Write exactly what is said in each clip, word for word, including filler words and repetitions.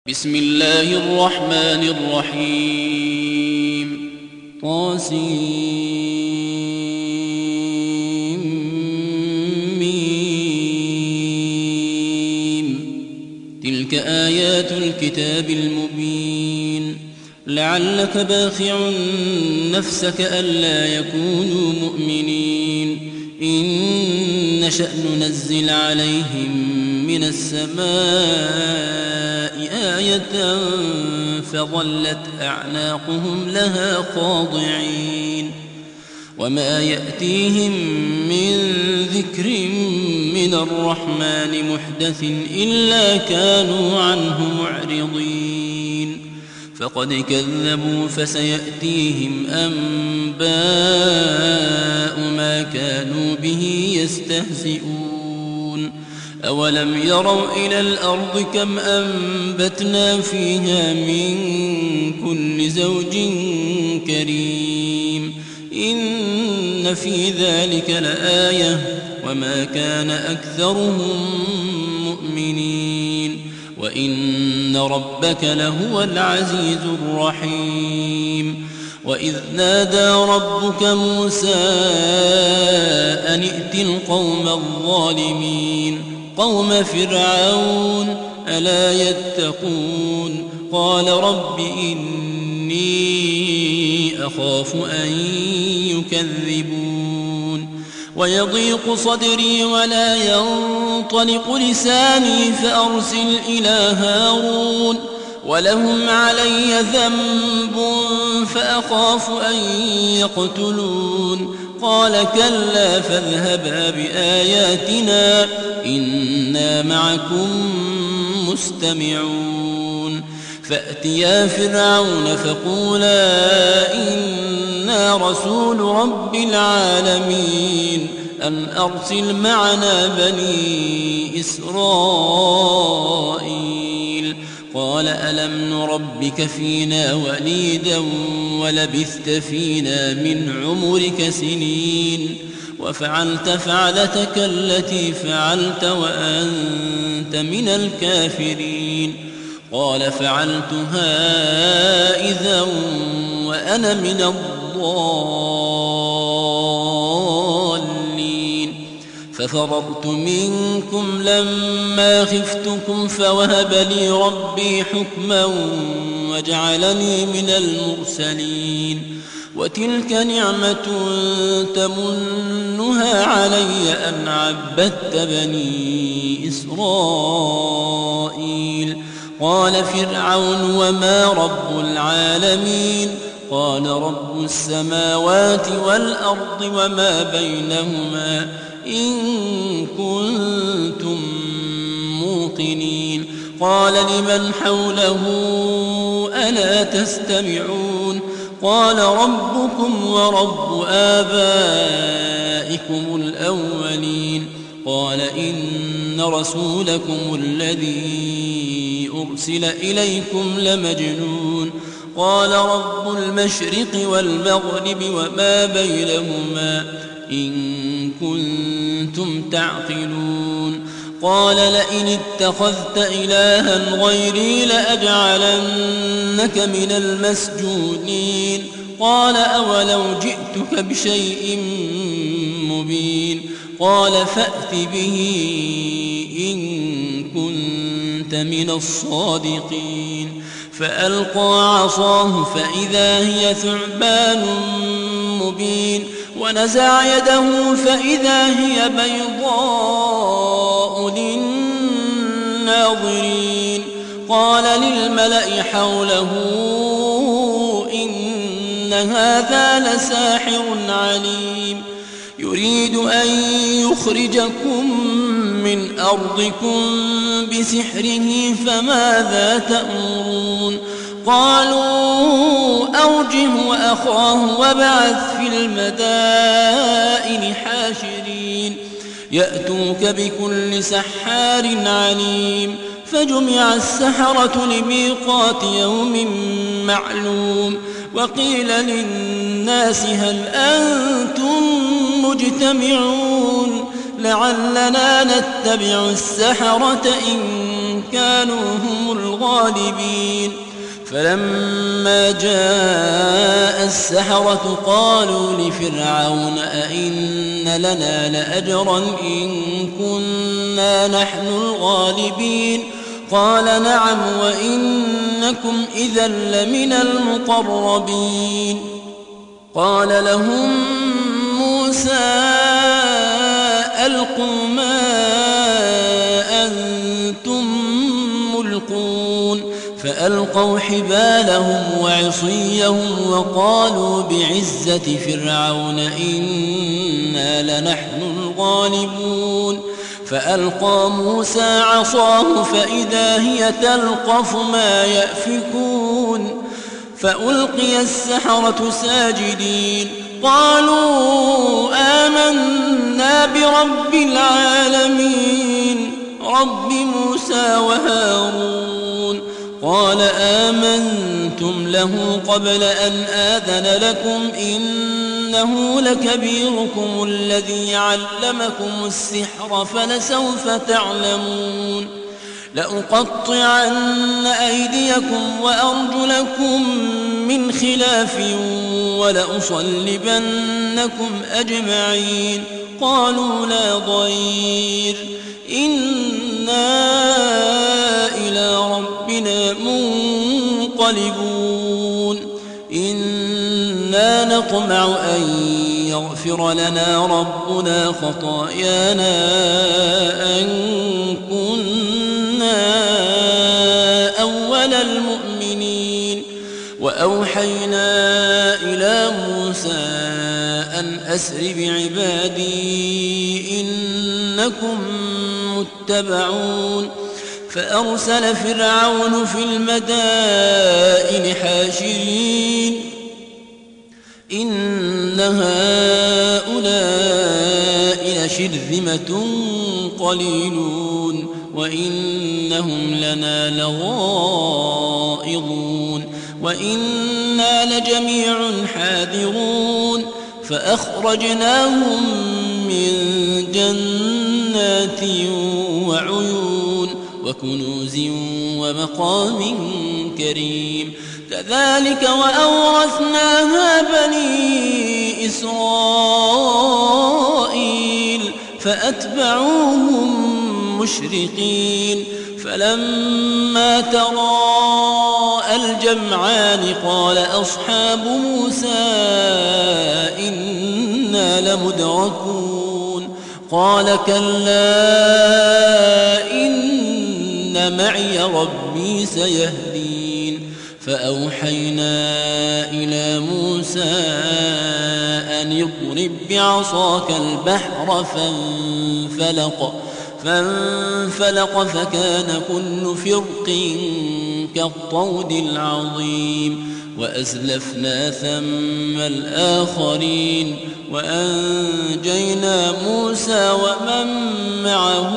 بسم الله الرحمن الرحيم طاسيم تلك آيات الكتاب المبين لعلك باخع نفسك ألا يكونوا مؤمنين إن نشأ ننزل عليهم من السماء آية فظلت أعناقهم لها خاضعين وما يأتيهم من ذكر من الرحمن محدث إلا كانوا عنه معرضين فقد كذبوا فسيأتيهم أنباء ما كانوا به يستهزئون أولم يروا إلى الأرض كم أنبتنا فيها من كل زوج كريم إن في ذلك لآية وما كان أكثرهم مؤمنين وإن ربك لهو العزيز الرحيم وإذ نادى ربك موسى أن ائت القوم الظالمين قوم فرعون ألا يتقون قال رب إني أخاف أن يكذبون ويضيق صدري ولا ينطلق لساني فأرسل إلى هارون ولهم علي ذنب فأخاف أن يقتلون قال كلا فاذهبا بآياتنا إنا معكم مستمعون فأتيا فرعون فقولا إنا رسول رب العالمين أن أرسل معنا بني إسرائيل قال ألم نربك فينا وليدا ولبثت فينا من عمرك سنين وفعلت فعلتك التي فعلت وأنت من الكافرين قال فعلتها إذا وأنا من الضالين ففررت منكم لما خفتكم فوهب لي ربي حكما وجعلني من المرسلين وتلك نعمة تمنها علي أن عبدت بني إسرائيل قال فرعون وما رب العالمين قال رب السماوات والأرض وما بينهما إن كنتم موقنين قال لمن حوله ألا تستمعون قال ربكم ورب آبائكم الأولين قال إن رسولكم الذي أرسل إليكم لمجنون قال رب المشرق والمغرب وما بينهما إن كنتم تعقلون قال لئن اتخذت إلها غيري لأجعلنك من المسجونين قال أولو جئتك بشيء مبين قال فأت به إن كنت من الصادقين فألقى عصاه فإذا هي ثعبان مبين ونزع يده فإذا هي بيضاء للناظرين قال للملأ حوله إن هذا لساحر عليم يريد أن يخرجكم من أرضكم بسحره فماذا تأمرون قالوا أرجه وأخاه وابعث في المدائن حاشرين يأتوك بكل سحار عليم فجمع السحرة لميقات يوم معلوم وقيل للناس هل أنتم مجتمعون لعلنا نتبع السحرة إن كانوا هم الغالبين الغالبين فلما جاء السحرة قالوا لفرعون أئن لنا لأجرا إن كنا نحن الغالبين قال نعم وإنكم إذا لمن المقربين قال لهم موسى ألقوا ما أنتم ملقون فألقوا حبالهم وعصيهم وقالوا بعزة فرعون إنا لنحن الغالبون فألقى موسى عصاه فإذا هي تلقف ما يأفكون فألقي السحرة ساجدين قالوا آمنا برب العالمين رب موسى وهارون قال آمنتم له قبل أن آذن لكم إنه لكبيركم الذي علمكم السحر فلسوف تعلمون لأقطعن أيديكم وأرجلكم من خلاف ولأصلبنكم أجمعين قالوا لا ضير إنا إلى ربنا منقلبون إنا نطمع أن يغفر لنا ربنا خطايانا أن كنا أول المؤمنين وأوحينا إلى موسى أن أسر بعبادي إنكم متبعون فأرسل فرعون في المدائن حاشرين إن هؤلاء لشرذمة قليلون وإنهم لنا لغائظون وإنا لجميع حاذرون فأخرجناهم من جنات وعيون وكنوز ومقام كريم كذلك وأورثناها بني إسرائيل فأتبعوهم مشرقين فلما تراءى الجمعان قال أصحاب موسى إنا لمدركون قال كلا إن معي ربي سيهدين فأوحينا إلى موسى أن اضرب بعصاك البحر فانفلق فانفلق فكان كل فرق كالطود العظيم وأزلفنا ثم الآخرين وأنجينا موسى ومن معه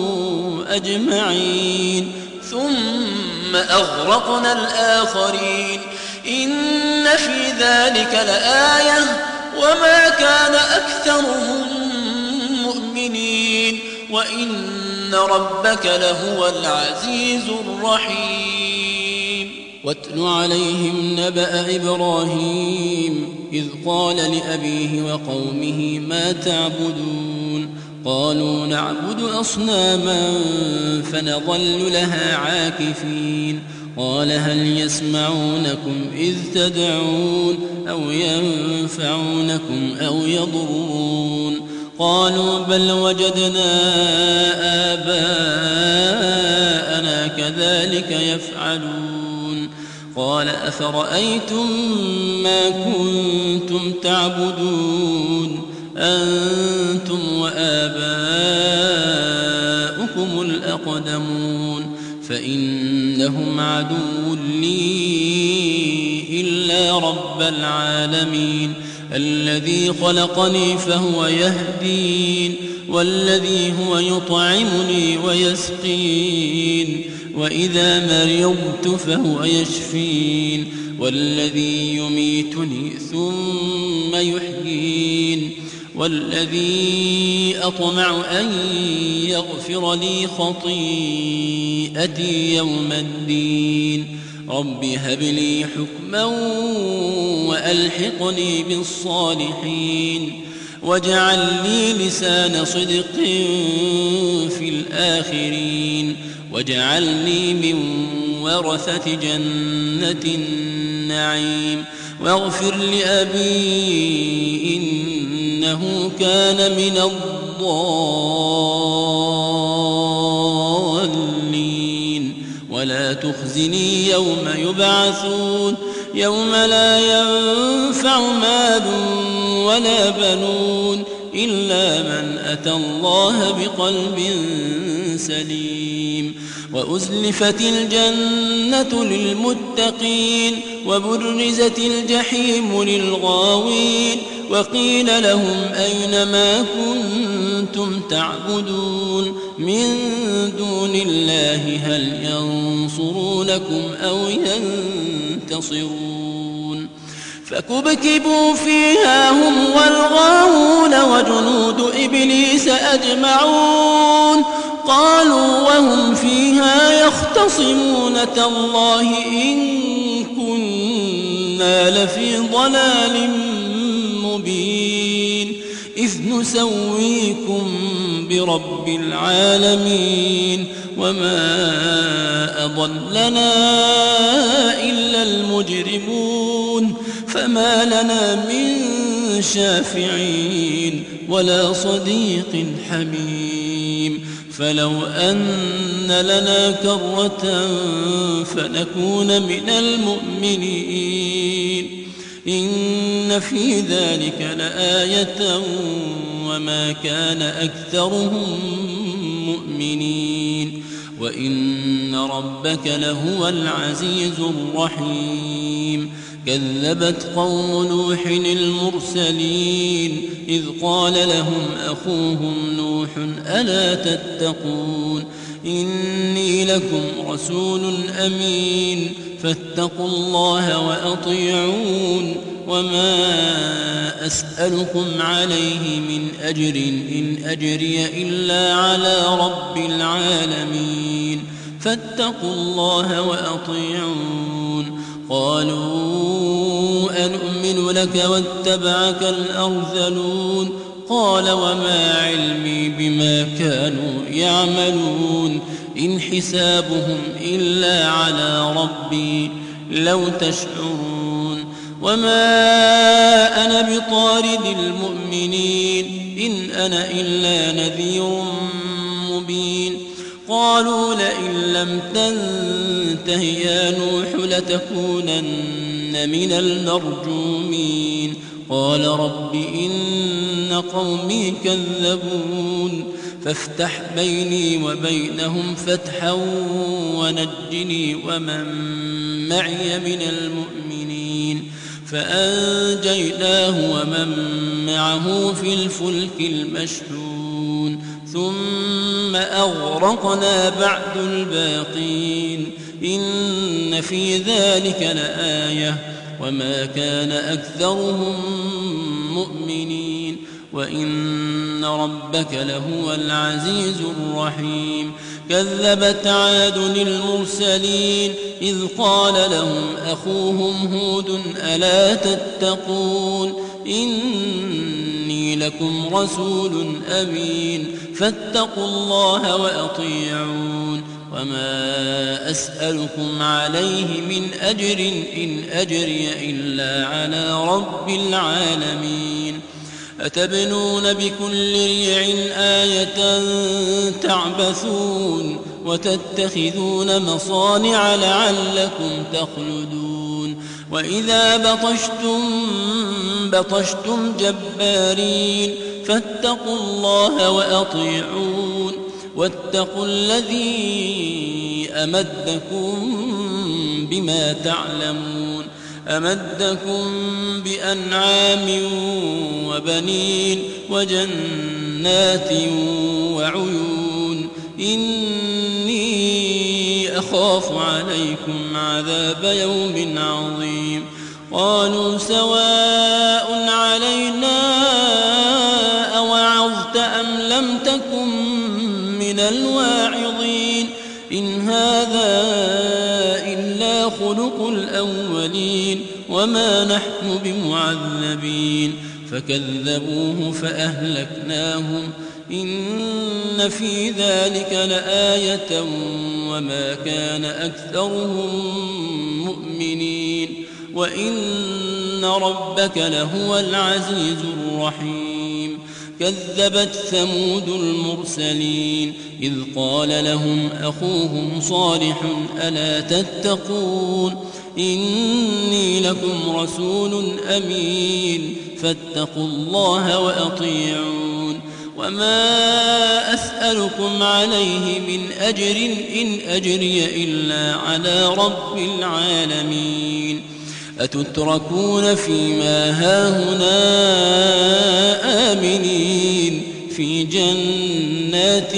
أجمعين ثم أغرقنا الآخرين إن في ذلك لآية وما كان أكثرهم مؤمنين وإن ربك لهو العزيز الرحيم واتل عليهم نبأ إبراهيم إذ قال لأبيه وقومه ما تعبدون قالوا نعبد أصناما فنظل لها عاكفين قال هل يسمعونكم إذ تدعون أو ينفعونكم أو يضرون قالوا بل وجدنا آباءنا كذلك يفعلون قال أفرأيتم ما كنتم تعبدون أنتم وآباؤكم الأقدمون فإنهم عدو لي إلا رب العالمين الذي خلقني فهو يهدين والذي هو يطعمني ويسقين وإذا مرضت فهو يشفين والذي يميتني ثم يحيين والذي أطمع أن يغفر لي خطيئتي يوم الدين رب هب لي حكما وألحقني بالصالحين واجعل لي لسان صدق في الآخرين واجعلني من ورثة جنة النعيم واغفر لأبي إنه كان من الضالين ولا تخزني يوم يبعثون يوم لا ينفع مال ولا بنون إلا من أتى الله بقلب سليم وأزلفت الجنة للمتقين وبرزت الجحيم للغاوين وقيل لهم أين ما كنتم تعبدون من دون الله هل ينصرونكم أو ينتصرون فكبكبوا فيها هم والغاوون وجنود إبليس أجمعون قالوا وهم فيها يختصمون تالله إن كنا لفي ضلال مبين إذ نسويكم برب العالمين وما أضلنا إلا المجرمون فما لنا من شافعين ولا صديق حميم فلو أن لنا كرة فنكون من المؤمنين إن في ذلك لآية وما كان أكثرهم مؤمنين وإن ربك لهو العزيز الرحيم كذبت قوم نوح المرسلين إذ قال لهم أخوهم نوح ألا تتقون إني لكم رسول أمين فاتقوا الله وأطيعون وما أسألكم عليه من أجر إن أجري إلا على رب العالمين فاتقوا الله وأطيعون قالوا أنؤمن لك واتبعك الأرذلون قال وما علمي بما كانوا يعملون إن حسابهم إلا على ربي لو تشعرون وما أنا بطارد المؤمنين إن أنا إلا نذير مبين قالوا لئن لم تنته يا نوح لتكونن من المرجومين قال رب إن قومي كذبون فافتح بيني وبينهم فتحا ونجني ومن معي من المؤمنين فأنجيناه ومن معه في الفلك المشحون ثم أغرقنا بعد الباقين إن في ذلك لآية وما كان أكثرهم مؤمنين وإن ربك لهو العزيز الرحيم كذبت عاد المرسلين إذ قال لهم أخوهم هود ألا تتقون إني لكم رسول أمين فاتقوا الله وأطيعون وما أسألكم عليه من أجر إن أجري إلا على رب العالمين أتبنون بكل ريع آية تعبثون وتتخذون مصانع لعلكم تخلدون وإذا بطشتم بطشتم جبارين فاتقوا الله وأطيعون واتقوا الذي أمدكم بما تعلمون أمدكم بأنعام وبنين وجنات وعيون إني أخاف عليكم عذاب يوم عظيم قالوا سواء علينا الواعظين إن هذا إلا خلق الأولين وما نحن بمعذبين فكذبوه فأهلكناهم إن في ذلك لآية وما كان أكثرهم مؤمنين وإن ربك لهو العزيز الرحيم كذبت ثمود المرسلين إذ قال لهم أخوهم صالح ألا تتقون إني لكم رسول أمين فاتقوا الله وأطيعون وما أسألكم عليه من أجر إن أجري إلا على رب العالمين أتتركون فيما هاهنا آمنين في جنات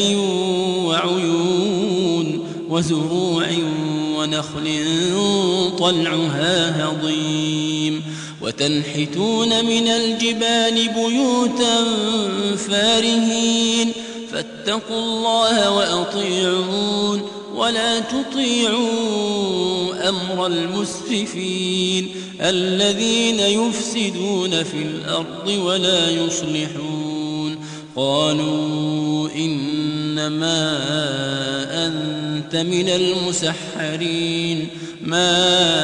وعيون وزروع ونخل طلعها هضيم وتنحتون من الجبال بيوتا فارهين فاتقوا الله وأطيعون ولا تطيعوا أمر المسرفين الذين يفسدون في الأرض ولا يصلحون قالوا إنما أنت من المسحرين ما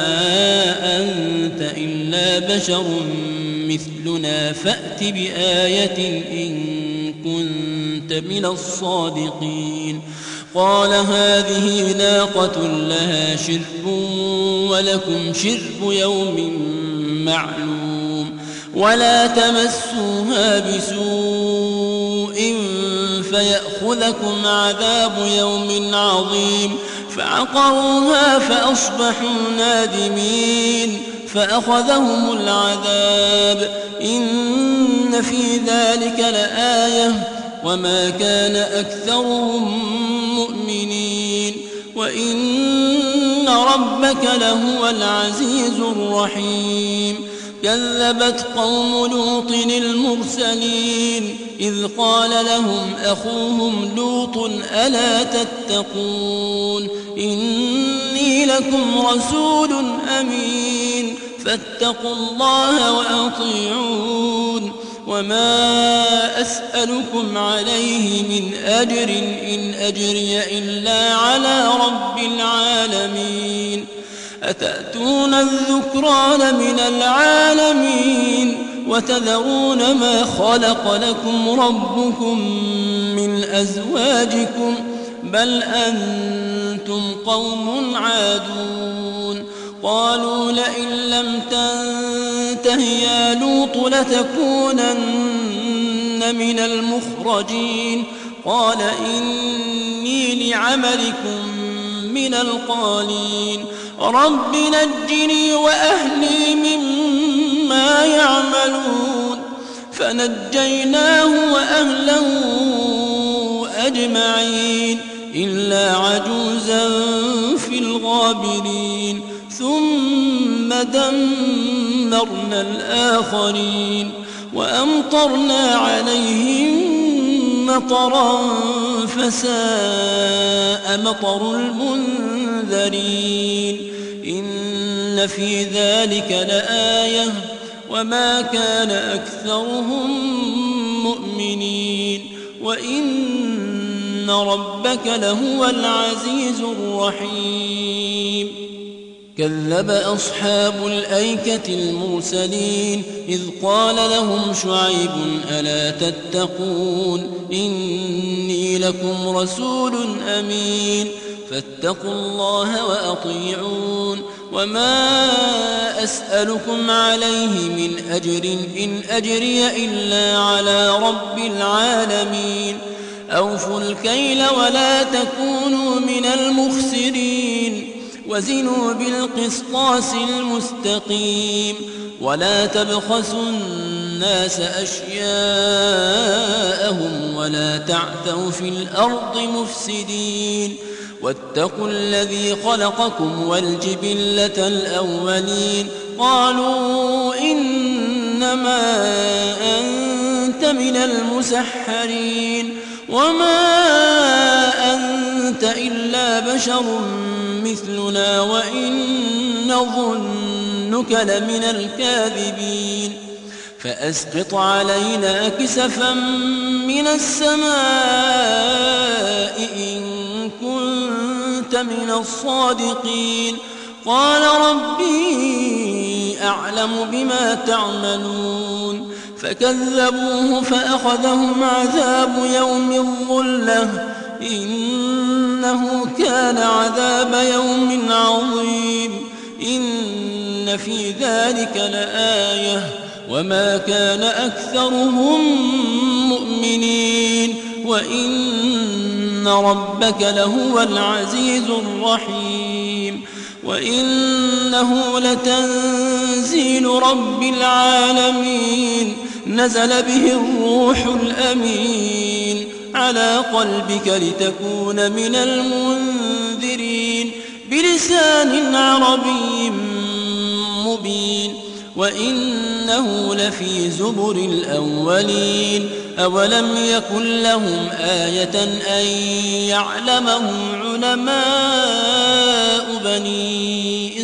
أنت إلا بشر مثلنا فأت بآية إن كنت من الصادقين قال هذه ناقة لها شرب ولكم شرب يوم معلوم ولا تمسوها بسوء فيأخذكم عذاب يوم عظيم فعقروها فأصبحوا نادمين فأخذهم العذاب إن في ذلك لآية وما كان أكثرهم مؤمنين وإن ربك لهو العزيز الرحيم كذبت قوم لوط المرسلين إذ قال لهم أخوهم لوط ألا تتقون إني لكم رسول أمين فاتقوا الله وأطيعون وما أسألكم عليه من أجر إن أجري إلا على رب العالمين أتأتون الذكران من العالمين وتذرون ما خلق لكم ربكم من أزواجكم بل أنتم قوم عادون قالوا لئن لم تنته يا لوط لتكونن من المخرجين قال إني لعملكم من القالين رب نجني وأهلي مما يعملون فنجيناه وأهله أجمعين إلا عجوزا في الغابرين ثم دمرنا الآخرين وأمطرنا عليهم مطرا فساء مطر المنذرين إن في ذلك لآية وما كان أكثرهم مؤمنين وإن ربك لهو العزيز الرحيم كذب أصحاب الأيكة المرسلين إذ قال لهم شعيب ألا تتقون إني لكم رسول أمين فاتقوا الله وأطيعون وما أسألكم عليه من أجر إن أجري إلا على رب العالمين أوفوا الكيل ولا تكونوا من المخسرين وزنوا بالقسطاس المستقيم ولا تبخسوا الناس أشياءهم ولا تعثوا في الأرض مفسدين واتقوا الذي خلقكم والجبلة الأولين قالوا إنما أنت من المسحرين وما أنت إلا بشر مثلنا وإن نظنك لمن الكاذبين فأسقط علينا كسفا من السماء إن كنت من الصادقين قال ربي أعلم بما تعملون فكذبوه فأخذهم عذاب يوم الظلة إنه كان عذاب يوم عظيم إن في ذلك لآية وما كان أكثرهم مؤمنين وإن ربك لهو العزيز الرحيم وإنه لتنزيل رب العالمين نزل به الروح الأمين على قلبك لتكون من المنذرين بلسان عربي مبين وإنه لفي زبر الأولين أولم يكن لهم آية أن يعلمه علماء بني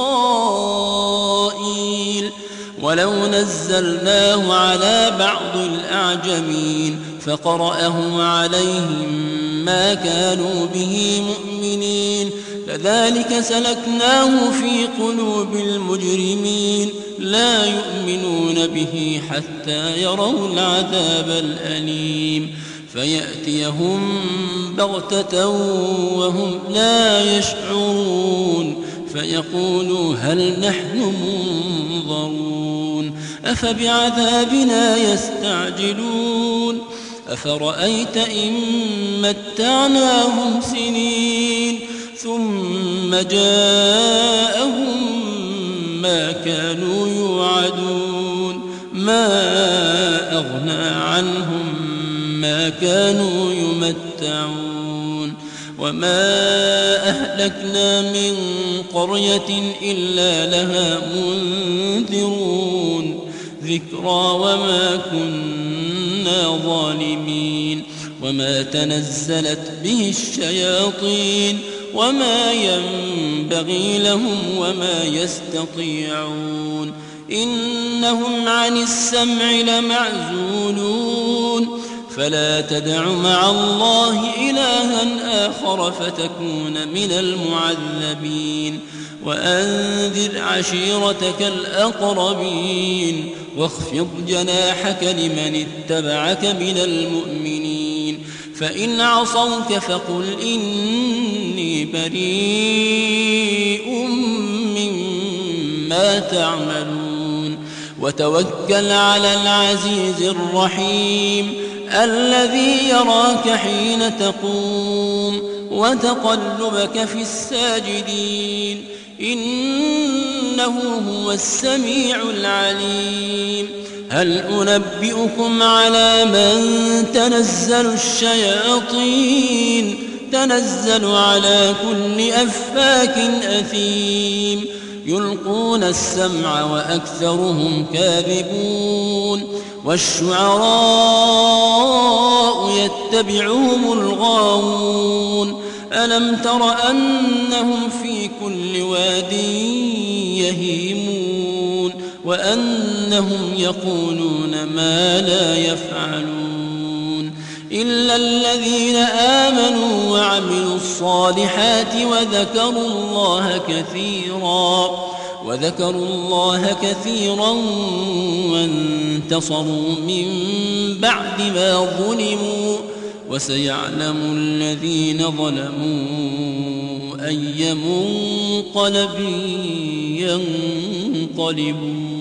إسرائيل ولو نزلناه على بعض الأعجمين فقرأه عليهم ما كانوا به مؤمنين كذلك سلكناه في قلوب المجرمين لا يؤمنون به حتى يروا العذاب الأليم فيأتيهم بغتة وهم لا يشعرون فيقولوا هل نحن منظرون أفبعذابنا يستعجلون أفرأيت إن متعناهم سنين ثم جاءهم ما كانوا يوعدون ما أغنى عنهم ما كانوا يمتعون وما أهلكنا من قرية إلا لها منذرون ذكرى وما كنا ظالمين وما تنزلت به الشياطين وما ينبغي لهم وما يستطيعون إنهم عن السمع لمعزولون فلا تدع مع الله إلها آخر فتكون من المعذبين وأنذر عشيرتك الأقربين واخفض جناحك لمن اتبعك من المؤمنين فإن عصوك فقل إني بريء مما تعملون وتوكل على العزيز الرحيم الذي يراك حين تقوم وتقلبك في الساجدين إنه هو السميع العليم هل أنبئكم على من تنزل الشياطين تنزل على كل أفاك أثيم يلقون السمع وأكثرهم كاذبون والشعراء يتبعهم الغاوون ألم تر أنهم في كل واد يهيمون وأنهم يقولون ما لا يفعلون إلا الذين آمنوا وعملوا الصالحات وذكروا الله كثيرا وذكروا الله كثيرا وانتصروا من بعد ما ظلموا وسيعلم الذين ظلموا أي منقلب ينقلبون.